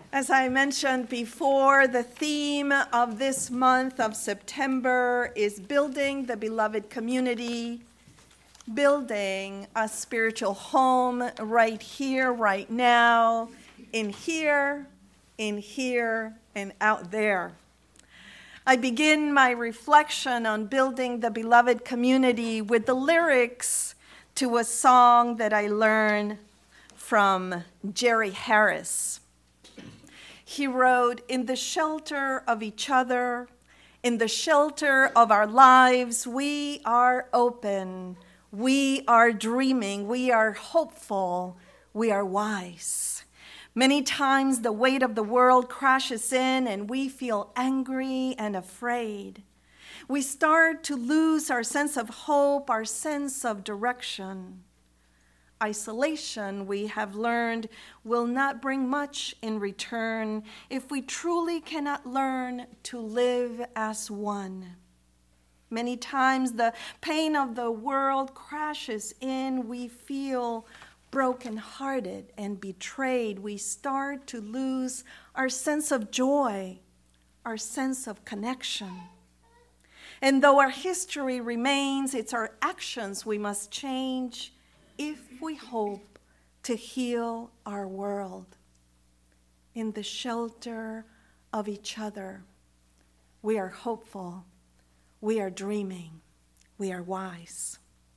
As I mentioned before, the theme of this month of September is building the beloved community, building a spiritual home right here, right now, in here, and out there. I begin my reflection on building the beloved community with the lyrics to a song that I learned from Jerry Harris. He wrote, "In the shelter of each other, in the shelter of our lives, we are open, we are dreaming, we are hopeful, we are wise. Many times the weight of the world crashes in and we feel angry and afraid. We start to lose our sense of hope, our sense of direction. Isolation, we have learned, will not bring much in return if we truly cannot learn to live as one. Many times the pain of the world crashes in. We feel brokenhearted and betrayed. We start to lose our sense of joy, our sense of connection. And though our history remains, it's our actions we must change if we hope to heal our world. In the shelter of each other, we are hopeful, we are dreaming, we are wise."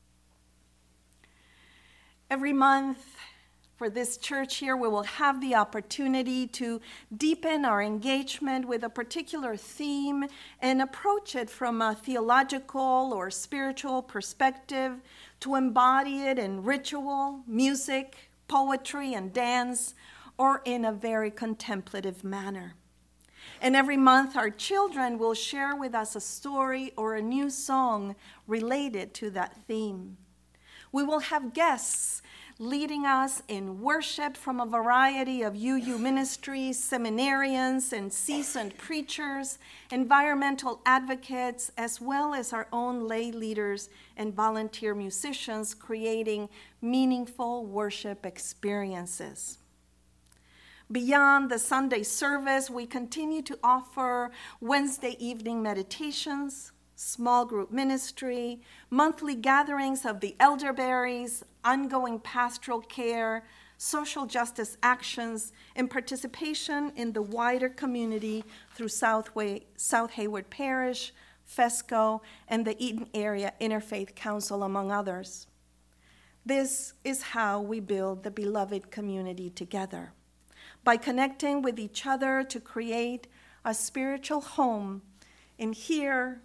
Every month for this church here, we will have the opportunity to deepen our engagement with a particular theme and approach it from a theological or spiritual perspective, to embody it in ritual, music, poetry, and dance, or in a very contemplative manner. And every month, our children will share with us a story or a new song related to that theme. We will have guests leading us in worship from a variety of UU ministries, seminarians, and seasoned preachers, environmental advocates, as well as our own lay leaders and volunteer musicians, creating meaningful worship experiences. Beyond the Sunday service, we continue to offer Wednesday evening meditations, small group ministry, monthly gatherings of the elderberries, ongoing pastoral care, social justice actions, and participation in the wider community through South Hayward Parish, FESCO, and the Eaton Area Interfaith Council, among others. This is how we build the beloved community together, by connecting with each other to create a spiritual home in here,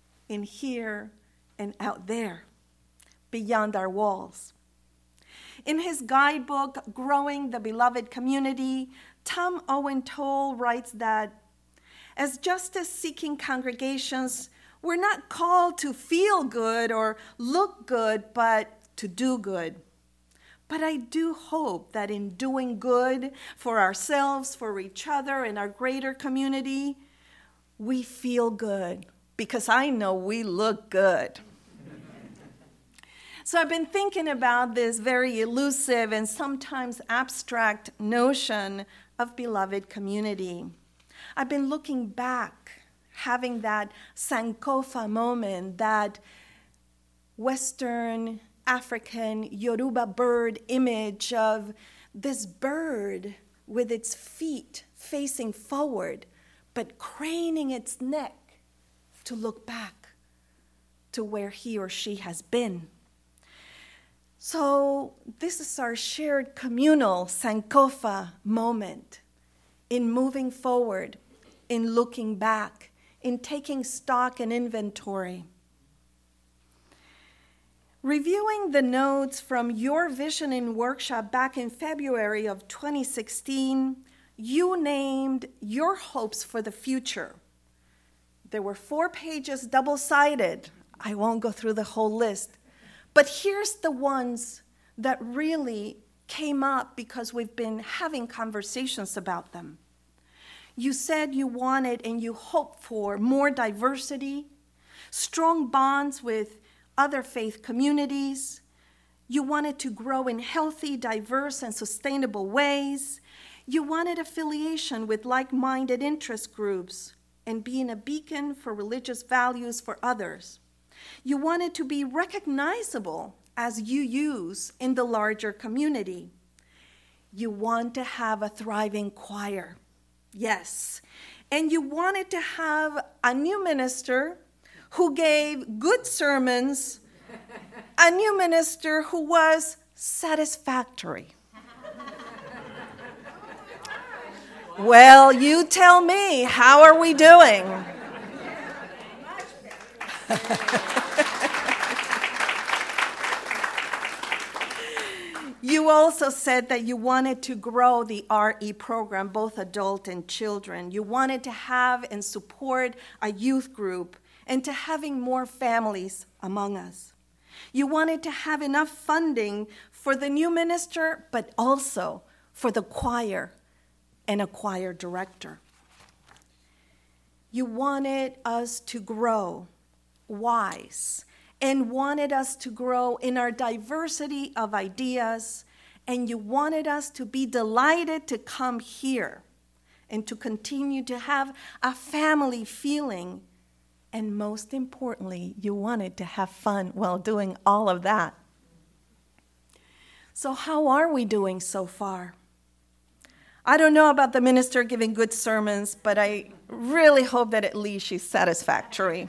and out there, beyond our walls. In his guidebook, Growing the Beloved Community, Tom Owen Toole writes that as justice-seeking congregations, we're not called to feel good or look good, but to do good. But I do hope that in doing good for ourselves, for each other, and our greater community, we feel good, because I know we look good. So I've been thinking about this very elusive and sometimes abstract notion of beloved community. I've been looking back, having that Sankofa moment, that Western African Yoruba bird image of this bird with its feet facing forward, but craning its neck to look back to where he or she has been. So this is our shared communal Sankofa moment in moving forward, in looking back, in taking stock and inventory. Reviewing the notes from your visioning workshop back in February of 2016, you named your hopes for the future. There were 4 pages, double-sided. I won't go through the whole list. But here's the ones that really came up because we've been having conversations about them. You said you wanted and you hoped for more diversity, strong bonds with other faith communities. You wanted to grow in healthy, diverse, and sustainable ways. You wanted affiliation with like-minded interest groups and being a beacon for religious values for others. You wanted to be recognizable as you use in the larger community. You want to have a thriving choir. Yes. And you wanted to have a new minister who gave good sermons, a new minister who was satisfactory. Well, you tell me, how are we doing? You also said that you wanted to grow the RE program, both adult and children. You wanted to have and support a youth group and to having more families among us. You wanted to have enough funding for the new minister, but also for the choir and a choir director. You wanted us to grow wise and wanted us to grow in our diversity of ideas, and you wanted us to be delighted to come here and to continue to have a family feeling. And most importantly, you wanted to have fun while doing all of that. So how are we doing so far? I don't know about the minister giving good sermons, but I really hope that at least she's satisfactory.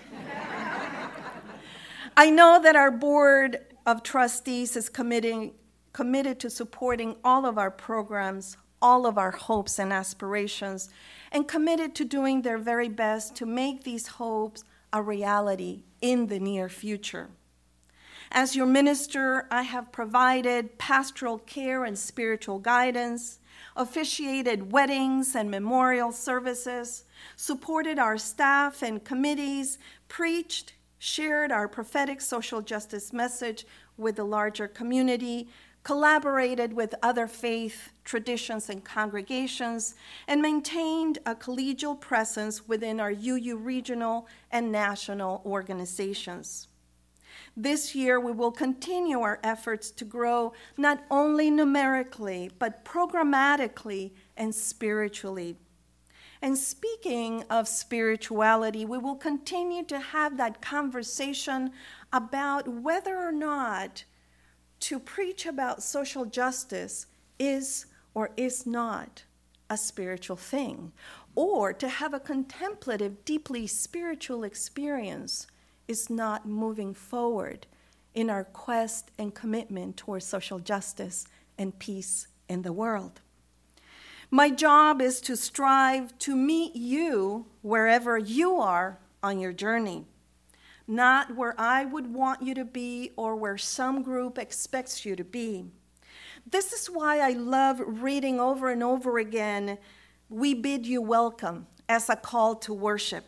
I know that our board of trustees is committed to supporting all of our programs, all of our hopes and aspirations, and committed to doing their very best to make these hopes a reality in the near future. As your minister, I have provided pastoral care and spiritual guidance, officiated weddings and memorial services, supported our staff and committees, preached, shared our prophetic social justice message with the larger community, collaborated with other faith traditions and congregations, and maintained a collegial presence within our UU regional and national organizations. This year, we will continue our efforts to grow not only numerically, but programmatically and spiritually. And speaking of spirituality, we will continue to have that conversation about whether or not to preach about social justice is or is not a spiritual thing, or to have a contemplative, deeply spiritual experience is not moving forward in our quest and commitment towards social justice and peace in the world. My job is to strive to meet you wherever you are on your journey, not where I would want you to be or where some group expects you to be. This is why I love reading over and over again, "We bid you welcome" as a call to worship.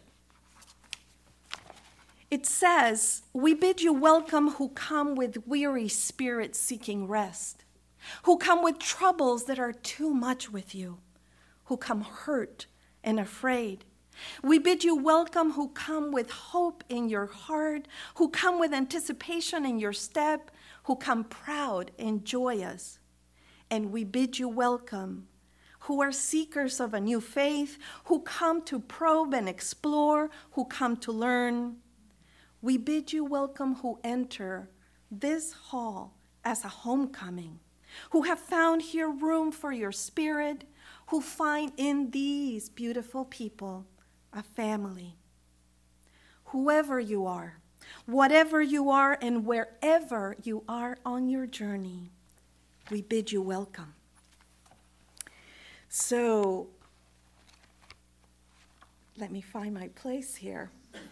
It says, "We bid you welcome who come with weary spirits seeking rest, who come with troubles that are too much with you, who come hurt and afraid. We bid you welcome who come with hope in your heart, who come with anticipation in your step, who come proud and joyous. And we bid you welcome who are seekers of a new faith, who come to probe and explore, who come to learn. We bid you welcome who enter this hall as a homecoming, who have found here room for your spirit, who find in these beautiful people a family. Whoever you are, whatever you are, and wherever you are on your journey, we bid you welcome." So, let me find my place here.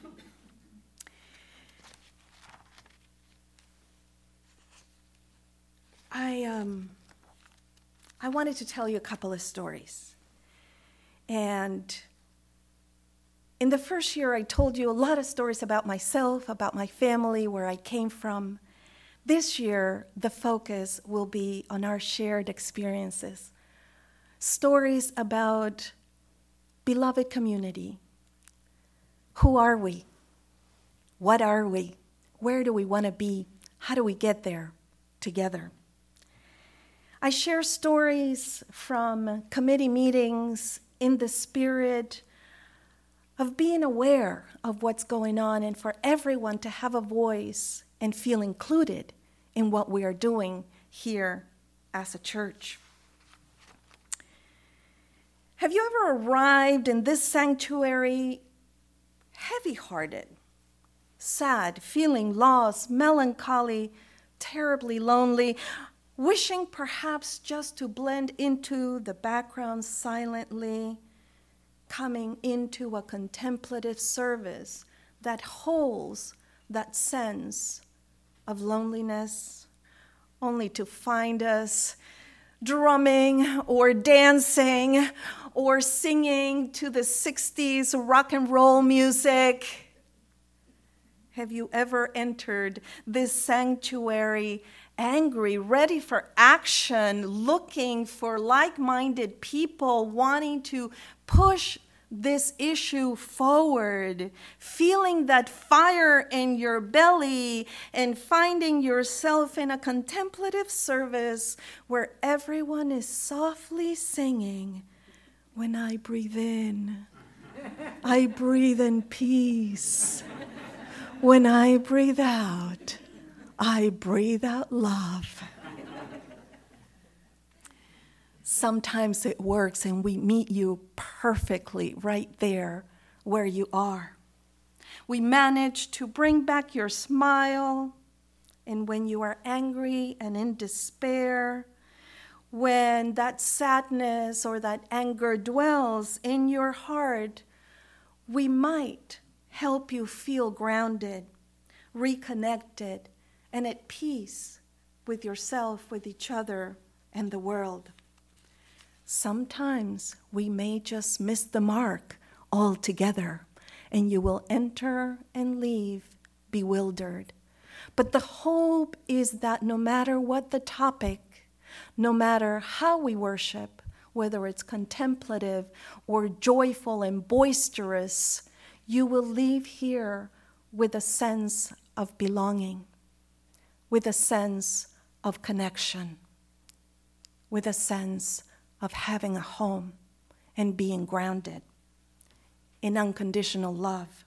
I wanted to tell you a couple of stories. And in the first year, I told you a lot of stories about myself, about my family, where I came from. This year, the focus will be on our shared experiences. Stories about beloved community. Who are we? What are we? Where do we want to be? How do we get there together? I share stories from committee meetings in the spirit of being aware of what's going on and for everyone to have a voice and feel included in what we are doing here as a church. Have you ever arrived in this sanctuary heavy-hearted, sad, feeling lost, melancholy, terribly lonely, wishing perhaps just to blend into the background silently, coming into a contemplative service that holds that sense of loneliness, only to find us drumming or dancing or singing to the 60s rock and roll music? Have you ever entered this sanctuary angry, ready for action, looking for like-minded people, wanting to push this issue forward, feeling that fire in your belly and finding yourself in a contemplative service where everyone is softly singing, "When I breathe in, I breathe in peace. When I breathe out, I breathe out love." Sometimes it works and we meet you perfectly right there where you are. We manage to bring back your smile, and when you are angry and in despair, when that sadness or that anger dwells in your heart, we might help you feel grounded, reconnected, and at peace with yourself, with each other, and the world. Sometimes we may just miss the mark altogether, and you will enter and leave bewildered. But the hope is that no matter what the topic, no matter how we worship, whether it's contemplative or joyful and boisterous, you will leave here with a sense of belonging, with a sense of connection, with a sense of having a home and being grounded in unconditional love.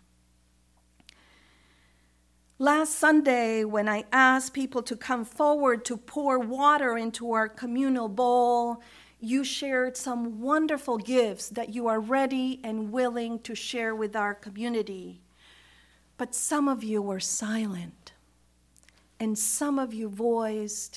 Last Sunday, when I asked people to come forward to pour water into our communal bowl, you shared some wonderful gifts that you are ready and willing to share with our community. But some of you were silent, and some of you voiced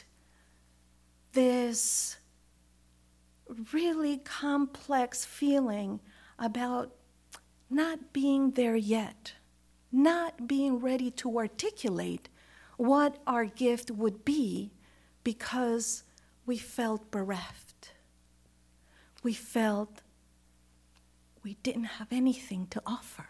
this really complex feeling about not being there yet, not being ready to articulate what our gift would be because we felt bereft. We felt we didn't have anything to offer.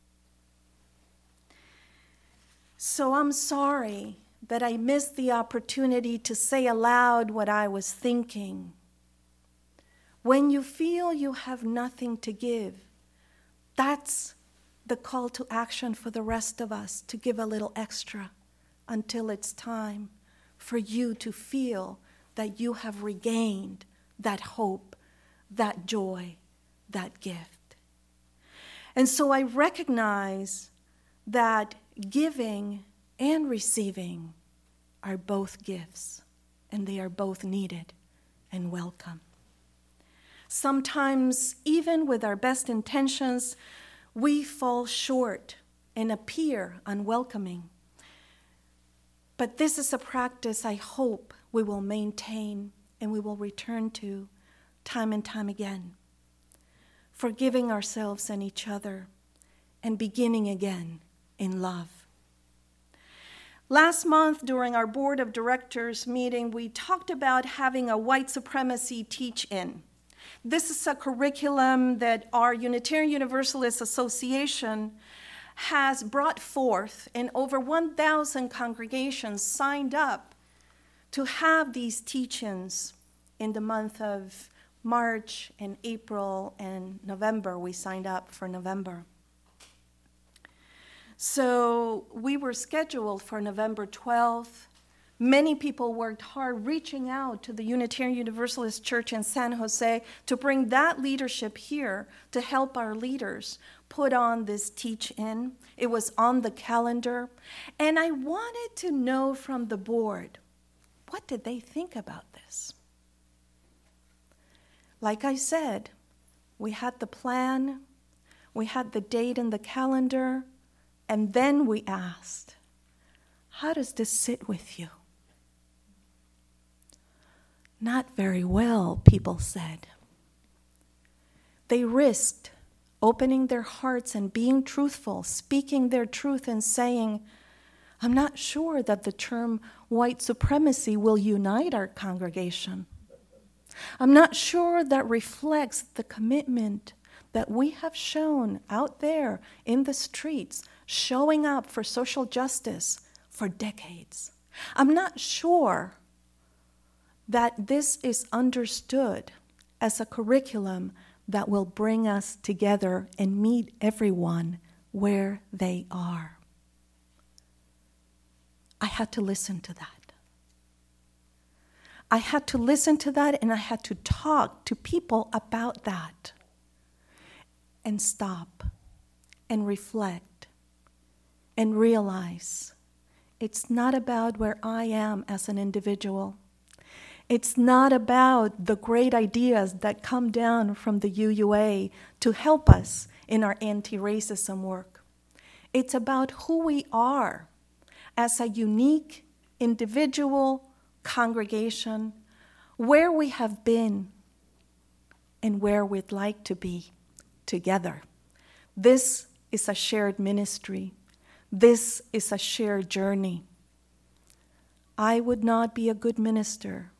So I'm sorry that I missed the opportunity to say aloud what I was thinking. When you feel you have nothing to give, that's the call to action for the rest of us, to give a little extra until it's time for you to feel that you have regained that hope, that joy, that gift. And so I recognize that giving and receiving are both gifts, and they are both needed and welcome. Sometimes, even with our best intentions, we fall short and appear unwelcoming. But this is a practice I hope we will maintain and we will return to time and time again, forgiving ourselves and each other and beginning again in love. Last month, during our board of directors meeting, we talked about having a white supremacy teach-in. This is a curriculum that our Unitarian Universalist Association has brought forth, and over 1,000 congregations signed up to have these teach-ins in the month of March and April and November. We signed up for November. So we were scheduled for November 12th, Many people worked hard reaching out to the Unitarian Universalist Church in San Jose to bring that leadership here to help our leaders put on this teach-in. It was on the calendar. And I wanted to know from the board, what did they think about this? Like I said, we had the plan, we had the date in the calendar, and then we asked, how does this sit with you? Not very well, people said. They risked opening their hearts and being truthful, speaking their truth and saying, I'm not sure that the term white supremacy will unite our congregation. I'm not sure that reflects the commitment that we have shown out there in the streets, showing up for social justice for decades. I'm not sure that this is understood as a curriculum that will bring us together and meet everyone where they are. I had to listen to that. I had to listen to that, and I had to talk to people about that and stop and reflect and realize it's not about where I am as an individual. It's not about the great ideas that come down from the UUA to help us in our anti-racism work. It's about who we are as a unique individual congregation, where we have been and where we'd like to be together. This is a shared ministry. This is a shared journey. I would not be a good minister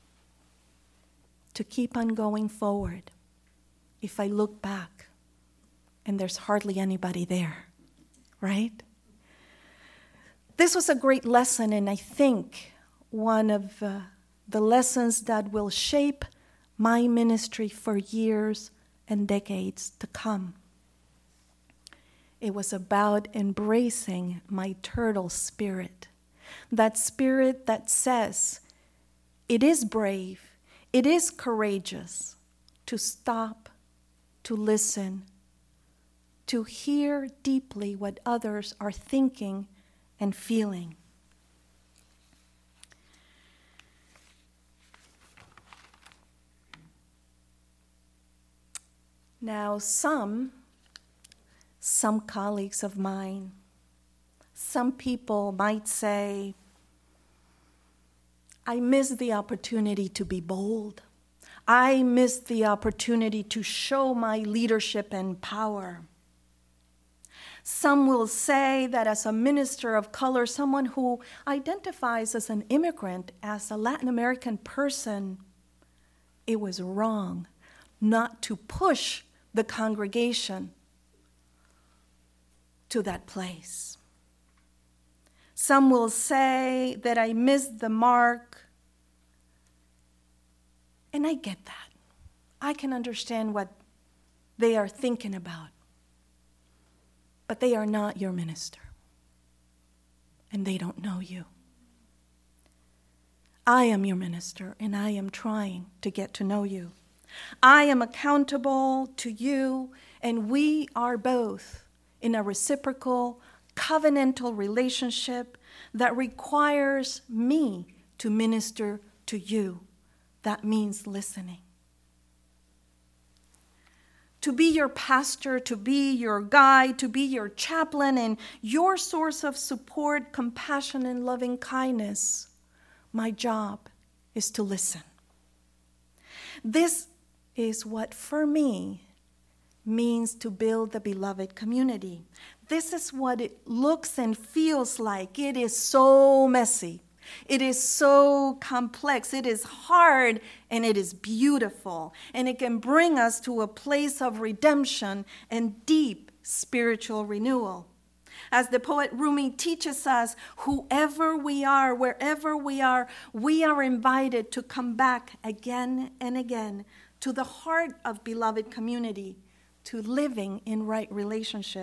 to keep on going forward if I look back and there's hardly anybody there, right? This was a great lesson, and I think one of the lessons that will shape my ministry for years and decades to come. It was about embracing my turtle spirit, that spirit that says it is brave, it is courageous to stop, to listen, to hear deeply what others are thinking and feeling. Now, some colleagues of mine, some people might say, I missed the opportunity to be bold. I missed the opportunity to show my leadership and power. Some will say that as a minister of color, someone who identifies as an immigrant, as a Latin American person, it was wrong not to push the congregation to that place. Some will say that I missed the mark, and I get that. I can understand what they are thinking about. But they are not your minister, and they don't know you. I am your minister, and I am trying to get to know you. I am accountable to you, and we are both in a reciprocal, covenantal relationship that requires me to minister to you. That means listening. To be your pastor, to be your guide, to be your chaplain, and your source of support, compassion, and loving kindness, my job is to listen. This is what, for me, means to build the beloved community. This is what it looks and feels like. It is so messy. It is so complex. It is hard, and it is beautiful. And it can bring us to a place of redemption and deep spiritual renewal. As the poet Rumi teaches us, whoever we are, wherever we are invited to come back again and again to the heart of beloved community, to living in right relationship.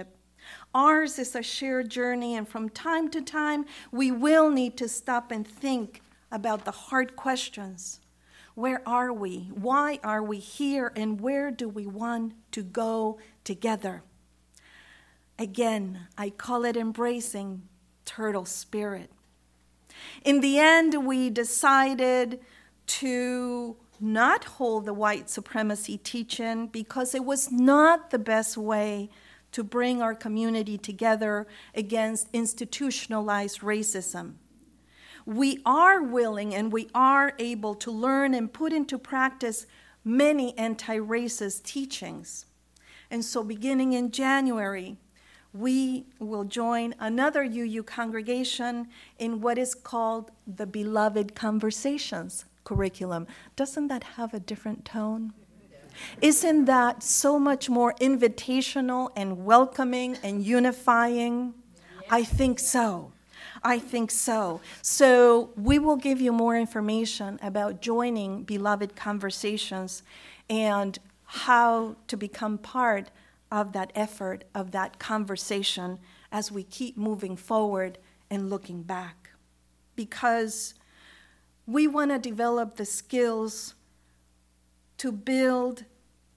Ours is a shared journey, and from time to time, we will need to stop and think about the hard questions. Where are we? Why are we here? And where do we want to go together? Again, I call it embracing turtle spirit. In the end, we decided to not hold the white supremacy teach-in because it was not the best way to bring our community together against institutionalized racism. We are willing and we are able to learn and put into practice many anti-racist teachings. And so beginning in January, we will join another UU congregation in what is called the Beloved Conversations curriculum. Doesn't that have a different tone? Isn't that so much more invitational and welcoming and unifying? I think so. I think so. So we will give you more information about joining Beloved Conversations and how to become part of that effort, of that conversation as we keep moving forward and looking back. Because we want to develop the skills to build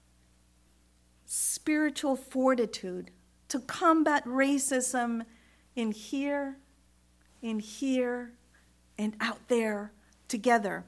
spiritual fortitude, to combat racism in here, and out there together.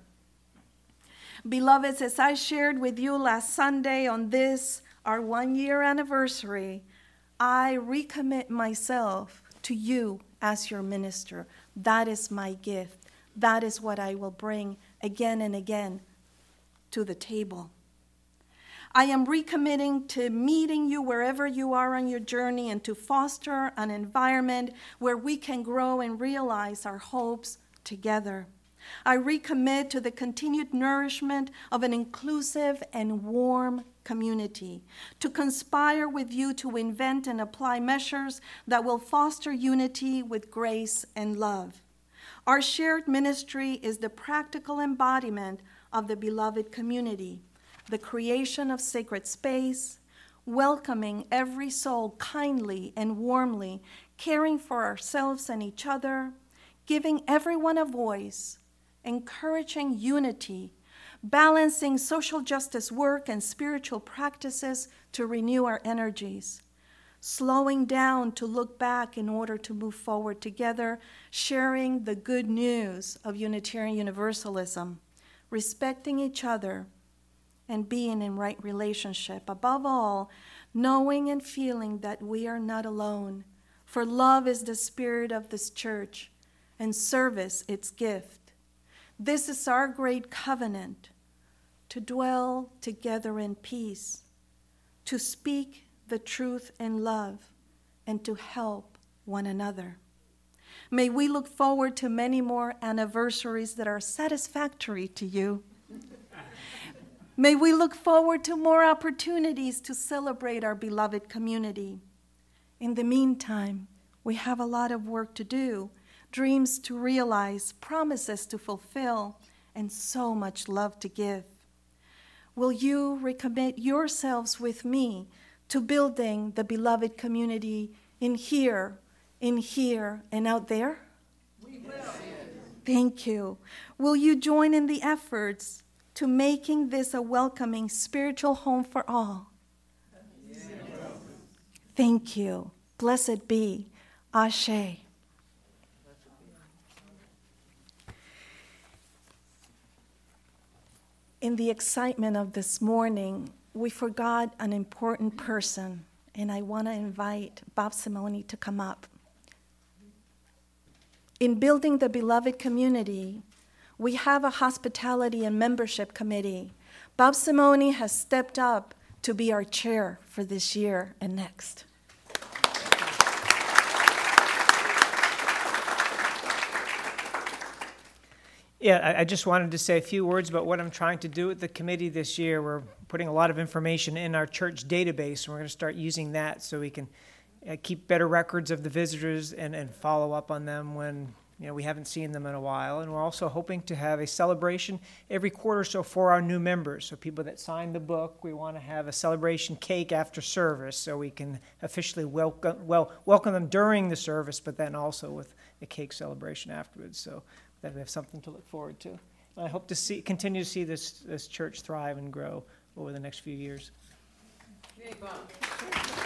Beloveds, as I shared with you last Sunday on this, our 1-year anniversary, I recommit myself to you as your minister. That is my gift. That is what I will bring again and again to the table. I am recommitting to meeting you wherever you are on your journey and to foster an environment where we can grow and realize our hopes together. I recommit to the continued nourishment of an inclusive and warm community, to conspire with you to invent and apply measures that will foster unity with grace and love. Our shared ministry is the practical embodiment of the beloved community, the creation of sacred space, welcoming every soul kindly and warmly, caring for ourselves and each other, giving everyone a voice, encouraging unity, balancing social justice work and spiritual practices to renew our energies, slowing down to look back in order to move forward together, sharing the good news of Unitarian Universalism, respecting each other, and being in right relationship. Above all, knowing and feeling that we are not alone, for love is the spirit of this church, and service its gift. This is our great covenant, to dwell together in peace, to speak the truth in love, and to help one another. May we look forward to many more anniversaries that are satisfactory to you. May we look forward to more opportunities to celebrate our beloved community. In the meantime, we have a lot of work to do, dreams to realize, promises to fulfill, and so much love to give. Will you recommit yourselves with me to building the beloved community in here, and out there? We will. Thank you. Will you join in the efforts to making this a welcoming spiritual home for all? Yes. Thank you. Blessed be. Ashe. In the excitement of this morning, we forgot an important person, and I want to invite Bob Simone to come up. In building the beloved community, we have a hospitality and membership committee. Bob Simone has stepped up to be our chair for this year and next. Yeah, I just wanted to say a few words about what I'm trying to do with the committee this year. We're putting a lot of information in our church database, and we're going to start using that so we can keep better records of the visitors and follow up on them when we haven't seen them in a while. And we're also hoping to have a celebration every quarter or so for our new members. So people that signed the book, we want to have a celebration cake after service so we can officially welcome them during the service, but then also with a cake celebration afterwards. So that we have something to look forward to. And I hope to continue to see this church thrive and grow over the next few years. Yay, Bob.